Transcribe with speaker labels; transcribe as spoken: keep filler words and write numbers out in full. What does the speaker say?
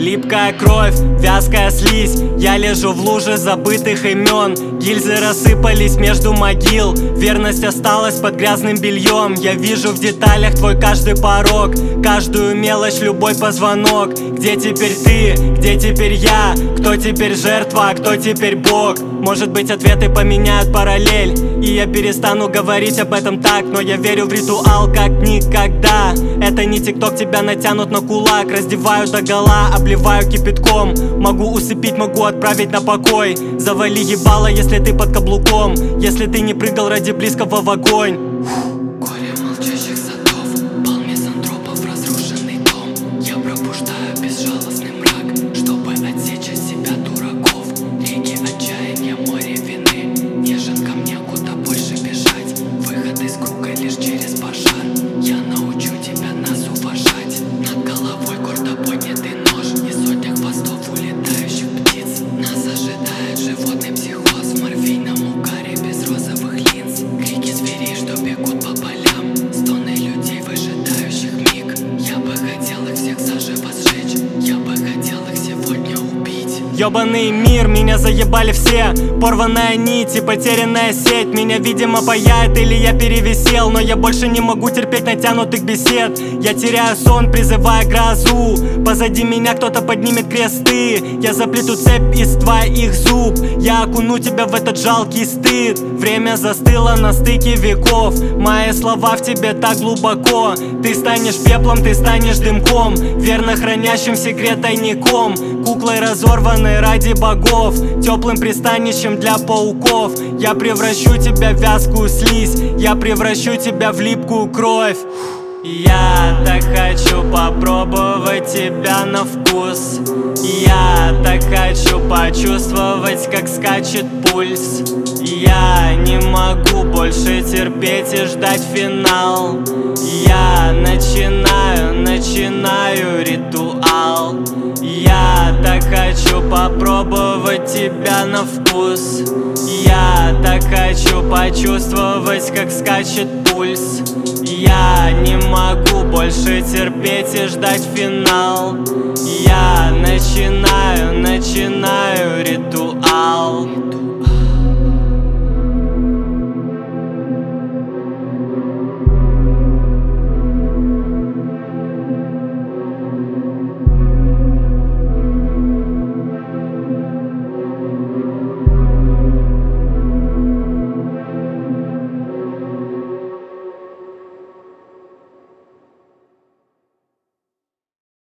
Speaker 1: Липкая кровь, вязкая слизь. Я лежу в луже забытых имен. Гильзы рассыпались между могил. Верность осталась под грязным бельем. Я вижу в деталях твой каждый порог, каждую мелочь, любой позвонок. Где теперь ты? Где теперь я? Кто теперь жертва, а кто теперь Бог? Может быть, ответы поменяют параллель, и я перестану говорить об этом так. Но я верю в ритуал как никогда. Это не тикток, тебя натянут на кулак. Раздевают догола, обливаю кипятком. Могу усыпить, могу отправить на покой. Завали ебало, если ты под каблуком, если ты не прыгал ради близкого в огонь.
Speaker 2: Горе молчащих садов, пал мизантропов разрушенный дом. Я пробуждаю безжалостный мрак, чтобы отсечь от себя дураков. Реки отчаяния, море вины, нежен ко мне, куда больше бежать. Выход из круга лишь через пожар. Я научу тебя нас уважать. Над головой гордо поднятый нож и сотня хвостов улетающих птиц. Нас ожидает животный психоз в морфийном угаре без розовых линз. Крики зверей, что бегут по полям, стоны людей, выжидающих миг. Я бы хотел их всех заживо сжечь, я бы хотел их сегодня убить.
Speaker 1: Ёбаный мир, меня заебали все. Порванная нить и потерянная сеть. Меня, видимо, паяет или я перевесел. Но я больше не могу терпеть натянутых бесед. Я теряю сон, призывая грозу. Позади меня кто-то поднимет кресты. Я заплету цепь из твоих зуб. Я окуну тебя в этот жалкий стыд. Время застыло на стыке веков. Мои слова в тебе так глубоко. Ты станешь пеплом, ты станешь дымком, верно хранящим секрет тайником. Куклой разорванной ради богов, теплым пристанищем для пауков. Я превращу тебя в вязкую слизь, я превращу тебя в липкую кровь. Я так хочу попробовать тебя на вкус. Я так хочу почувствовать, как скачет пульс. Я не могу больше терпеть и ждать финал. Я начинаю, начинаю ритуал. Я так хочу попробовать тебя на вкус. Я так хочу почувствовать, как скачет пульс. Я не могу больше терпеть и ждать финал. Я начинаю, начинаю ритуал.